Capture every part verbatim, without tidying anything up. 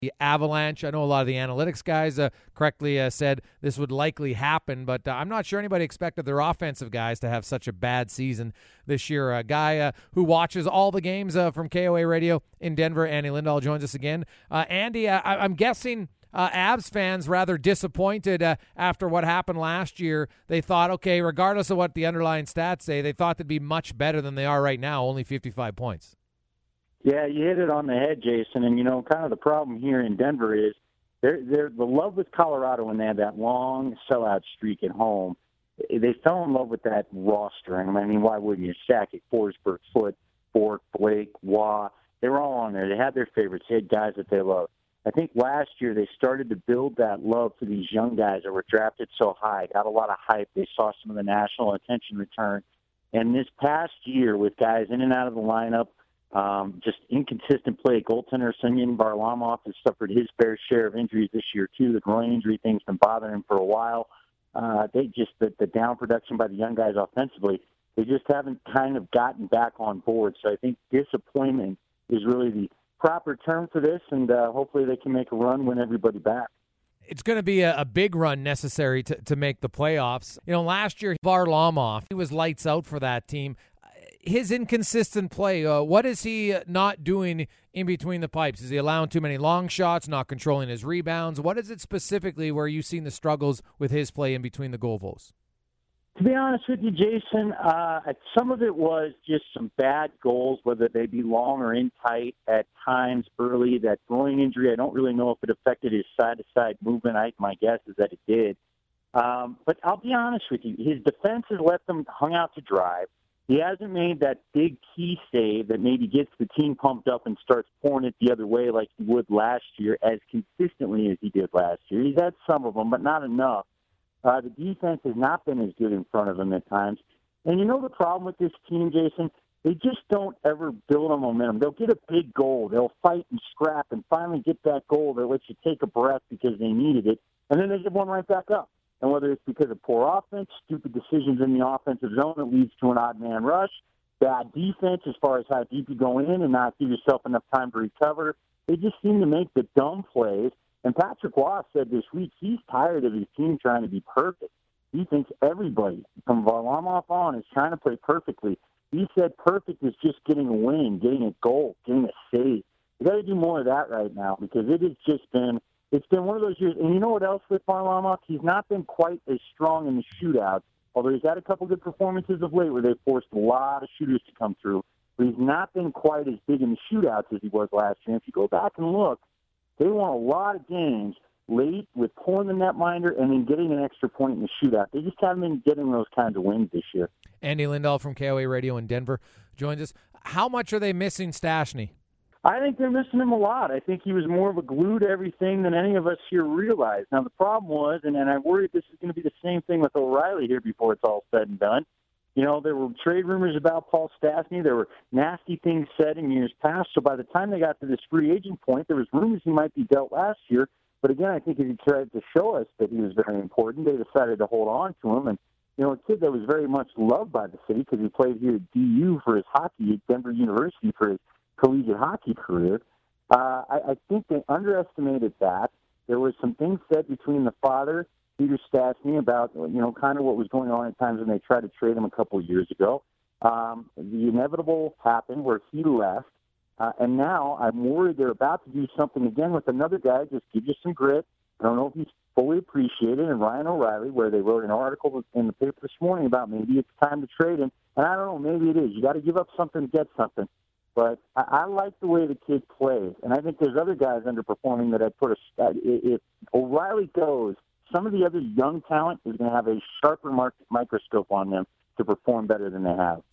the Avalanche. I know a lot of the analytics guys uh, correctly uh, said this would likely happen, but uh, I'm not sure anybody expected their offensive guys to have such a bad season this year. A guy uh, who watches all the games uh, from K O A Radio in Denver, Andy Lindahl, joins us again. Uh, Andy, uh, I- I'm guessing uh, Avs fans rather disappointed uh, after what happened last year. They thought, okay, regardless of what the underlying stats say, they thought they'd be much better than they are right now, only fifty-five points. Yeah, you hit it on the head, Jason. And, you know, kind of the problem here in Denver is they're, they're, the love with Colorado when they had that long sellout streak at home. They fell in love with that roster. And, I mean, why wouldn't you? Sakic, Forsberg, Foote, Bork, Blake, Waugh. They were all on there. They had their favorites. They had guys that they loved. I think last year they started to build that love for these young guys that were drafted so high, got a lot of hype. They saw some of the national attention return. And this past year with guys in and out of the lineup, Um, just inconsistent play. Goaltender Semyon Varlamov has suffered his fair share of injuries this year, too. The groin injury thing's been bothering him for a while. Uh, they just, the, the down production by the young guys offensively, they just haven't kind of gotten back on board. So I think disappointment is really the proper term for this, and uh, hopefully they can make a run, win everybody back. It's going to be a, a big run necessary to, to make the playoffs. You know, last year, Varlamov, he was lights out for that team. His inconsistent play, uh, what is he not doing in between the pipes? Is he allowing too many long shots, not controlling his rebounds? What is it specifically where you've seen the struggles with his play in between the goal posts? To be honest with you, Jason, uh, some of it was just some bad goals, whether they be long or in tight at times early. That groin injury, I don't really know if it affected his side-to-side movement. I, my guess is that it did. Um, but I'll be honest with you, his defense has let them hung out to dry. He hasn't made that big key save that maybe gets the team pumped up and starts pouring it the other way like he would last year as consistently as he did last year. He's had some of them, but not enough. Uh, the defense has not been as good in front of him at times. And you know the problem with this team, Jason? They just don't ever build on momentum. They'll get a big goal. They'll fight and scrap and finally get that goal that lets you take a breath because they needed it, and then they give one right back up. And whether it's because of poor offense, stupid decisions in the offensive zone that leads to an odd man rush, bad defense as far as how deep you go in and not give yourself enough time to recover, they just seem to make the dumb plays. And Patrick Waugh said this week he's tired of his team trying to be perfect. He thinks everybody, from Varlamov on, is trying to play perfectly. He said perfect is just getting a win, getting a goal, getting a save. You got to do more of that right now because it has just been – It's been one of those years, and you know what else with Varlamov? He's not been quite as strong in the shootouts, although he's had a couple good performances of late where they've forced a lot of shooters to come through. But he's not been quite as big in the shootouts as he was last year. And if you go back and look, they won a lot of games late with pulling the netminder and then getting an extra point in the shootout. They just haven't been getting those kinds of wins this year. Andy Lindahl from K O A Radio in Denver joins us. How much are they missing Stastny? I think they're missing him a lot. I think he was more of a glue to everything than any of us here realized. Now, the problem was, and, and I worry this is going to be the same thing with O'Reilly here before it's all said and done. You know, there were trade rumors about Paul Stastny. There were nasty things said in years past. So by the time they got to this free agent point, there was rumors he might be dealt last year. But again, I think if he tried to show us that he was very important, they decided to hold on to him. And, you know, a kid that was very much loved by the city because he played here at D U for his hockey at Denver University for his collegiate hockey career. Uh, I, I think they underestimated that. There was some things said between the father, Peter Stastny, about, you know, kind of what was going on at times when they tried to trade him a couple of years ago. Um, the inevitable happened where he left, uh, and now I'm worried they're about to do something again with another guy, just give you some grit. I don't know if he's fully appreciated, and Ryan O'Reilly, where they wrote an article in the paper this morning about maybe it's time to trade him, and I don't know, maybe it is. You got to give up something to get something. But I, I like the way the kid plays, and I think there's other guys underperforming that I put a. If O'Reilly goes, some of the other young talent is going to have a sharper mark, microscope on them to perform better than they have.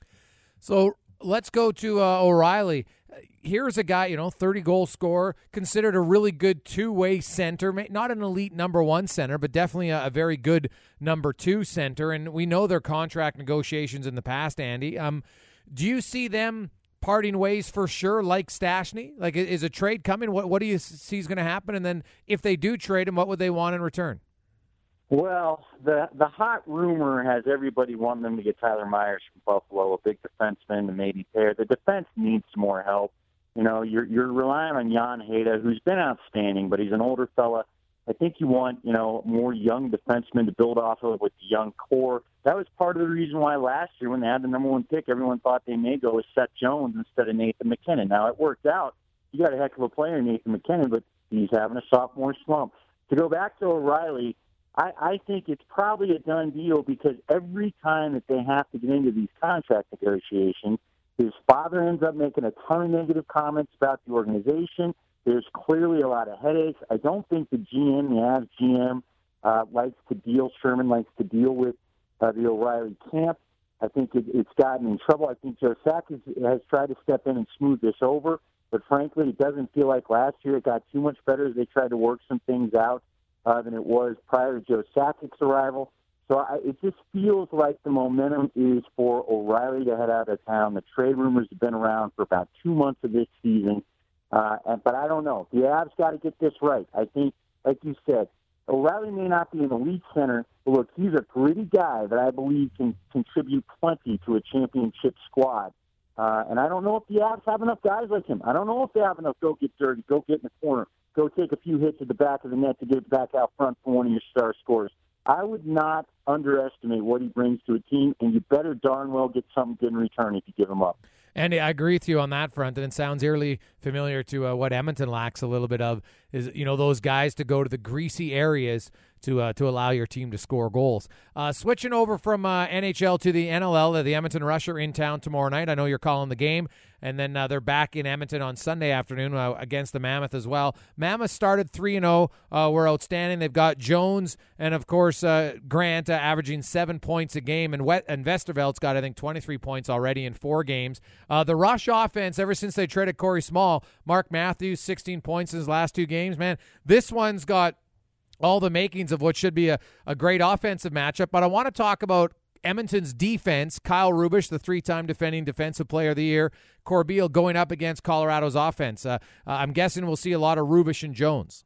So let's go to uh, O'Reilly. Here's a guy, you know, thirty-goal scorer, considered a really good two-way center, not an elite number one center, but definitely a, a very good number two center. And we know their contract negotiations in the past, Andy. Um, do you see them parting ways for sure, like Stastny? Like, is a trade coming? What What do you see is going to happen? And then if they do trade him, what would they want in return? Well, the the hot rumor has everybody wanting them to get Tyler Myers from Buffalo, a big defenseman, and maybe pair. The defense needs some more help. You know, you're you're relying on Jan Heda, who's been outstanding, but he's an older fella. I think you want, you know, more young defensemen to build off of with the young core. That was part of the reason why last year when they had the number one pick, everyone thought they may go with Seth Jones instead of Nathan MacKinnon. Now, it worked out. You got a heck of a player, Nathan MacKinnon, but he's having a sophomore slump. To go back to O'Reilly, I, I think it's probably a done deal because every time that they have to get into these contract negotiations, his father ends up making a ton of negative comments about the organization. There's clearly a lot of headaches. I don't think the G M, the Avs G M, uh, likes to deal, Sherman likes to deal with uh, the O'Reilly camp. I think it, it's gotten in trouble. I think Joe Sakic has, has tried to step in and smooth this over, but frankly, it doesn't feel like last year it got too much better as they tried to work some things out uh, than it was prior to Joe Sakic's arrival. So I, it just feels like the momentum is for O'Reilly to head out of town. The trade rumors have been around for about two months of this season. Uh, and, but I don't know. The Avs got to get this right. I think, like you said, O'Reilly may not be an elite center, but look, he's a gritty guy that I believe can contribute plenty to a championship squad. Uh, and I don't know if the Avs have enough guys like him. I don't know if they have enough go get dirty, go get in the corner, go take a few hits at the back of the net to get it back out front for one of your star scorers. I would not underestimate what he brings to a team, and you better darn well get something good in return if you give him up. Andy, I agree with you on that front, and it sounds eerily familiar to uh, what Edmonton lacks a little bit of, is, you know, those guys to go to the greasy areas to uh, to allow your team to score goals. Uh, switching over from uh, N H L to the N L L, the Edmonton Rush are in town tomorrow night. I know you're calling the game, and then uh, they're back in Edmonton on Sunday afternoon uh, against the Mammoth as well. Mammoth started three and oh, uh, were outstanding. They've got Jones and, of course, uh, Grant uh, averaging seven points a game, and, Wet- and Westervelt's got, I think, twenty-three points already in four games. Uh, the Rush offense, ever since they traded Corey Small, Mark Matthews, sixteen points in his last two games. Man, this one's got all the makings of what should be a, a great offensive matchup. But I want to talk about Edmonton's defense. Kyle Rubisch, the three-time defending Defensive Player of the Year. Corbeil going up against Colorado's offense. Uh, uh, I'm guessing we'll see a lot of Rubisch and Jones.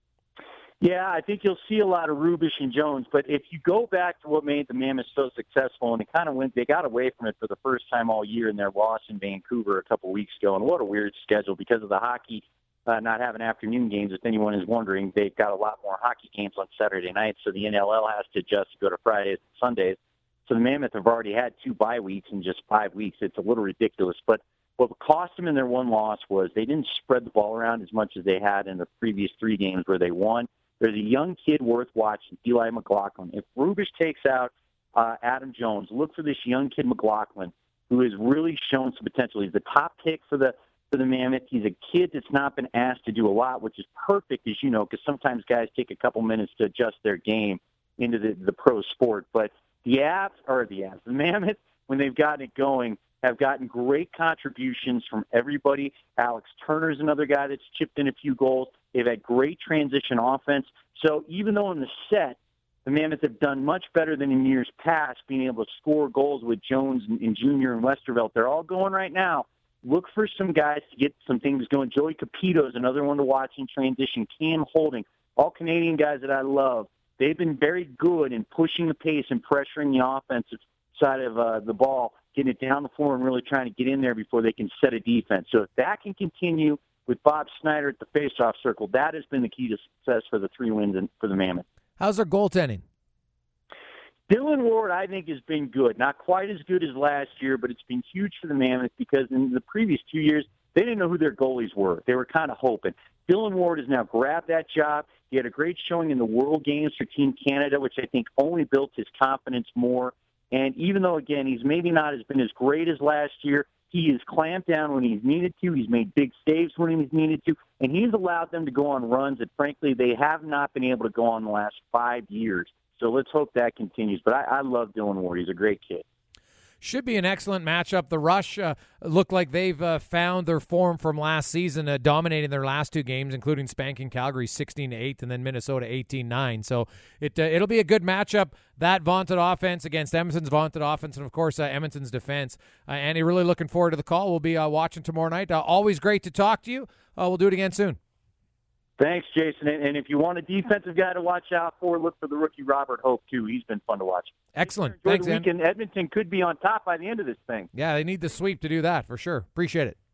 Yeah, I think you'll see a lot of Rubisch and Jones. But if you go back to what made the Mammoth so successful, and it kind of went, they got away from it for the first time all year in their loss in Vancouver a couple weeks ago. And what a weird schedule because of the hockey. Uh, not having afternoon games, if anyone is wondering, they've got a lot more hockey games on Saturday nights, so the N L L has to adjust to go to Fridays and Sundays. So the Mammoth have already had two bye weeks in just five weeks. It's a little ridiculous. But what cost them in their one loss was they didn't spread the ball around as much as they had in the previous three games where they won. There's a young kid worth watching, Eli McLaughlin. If Rubisch takes out uh, Adam Jones, look for this young kid McLaughlin, who has really shown some potential. He's the top pick for the for the Mammoth. He's a kid that's not been asked to do a lot, which is perfect, as you know, because sometimes guys take a couple minutes to adjust their game into the, the pro sport. But the Avs, or the Avs, the Mammoth, when they've gotten it going, have gotten great contributions from everybody. Alex Turner's another guy that's chipped in a few goals. They've had great transition offense. So even though in the set, the Mammoth have done much better than in years past, being able to score goals with Jones and, and Junior and Westervelt. They're all going right now. Look for some guys to get some things going. Joey Capito is another one to watch in transition. Cam Holding, all Canadian guys that I love. They've been very good in pushing the pace and pressuring the offensive side of uh, the ball, getting it down the floor and really trying to get in there before they can set a defense. So if that can continue with Bob Snyder at the faceoff circle, that has been the key to success for the three wins and for the Mammoth. How's their goaltending? Dylan Ward, I think, has been good. Not quite as good as last year, but it's been huge for the Mammoth because in the previous two years, they didn't know who their goalies were. They were kind of hoping. Dylan Ward has now grabbed that job. He had a great showing in the World Games for Team Canada, which I think only built his confidence more. And even though, again, he's maybe not has been as great as last year, he has clamped down when he's needed to. He's made big saves when he's needed to. And he's allowed them to go on runs that, frankly, they have not been able to go on the last five years. So let's hope that continues. But I, I love Dylan Ward. He's a great kid. Should be an excellent matchup. The Rush uh, look like they've uh, found their form from last season, uh, dominating their last two games, including spanking Calgary sixteen to eight and then Minnesota eighteen nine. So it, uh, it'll be a good matchup, that vaunted offense against Edmonton's vaunted offense and, of course, uh, Edmonton's defense. Uh, Andy, really looking forward to the call. We'll be uh, watching tomorrow night. Uh, always great to talk to you. Uh, we'll do it again soon. Thanks, Jason. And if you want a defensive guy to watch out for, look for the rookie Robert Hope, too. He's been fun to watch. Excellent. Thanks, Andy. Edmonton could be on top by the end of this thing. Yeah, they need the sweep to do that, for sure. Appreciate it.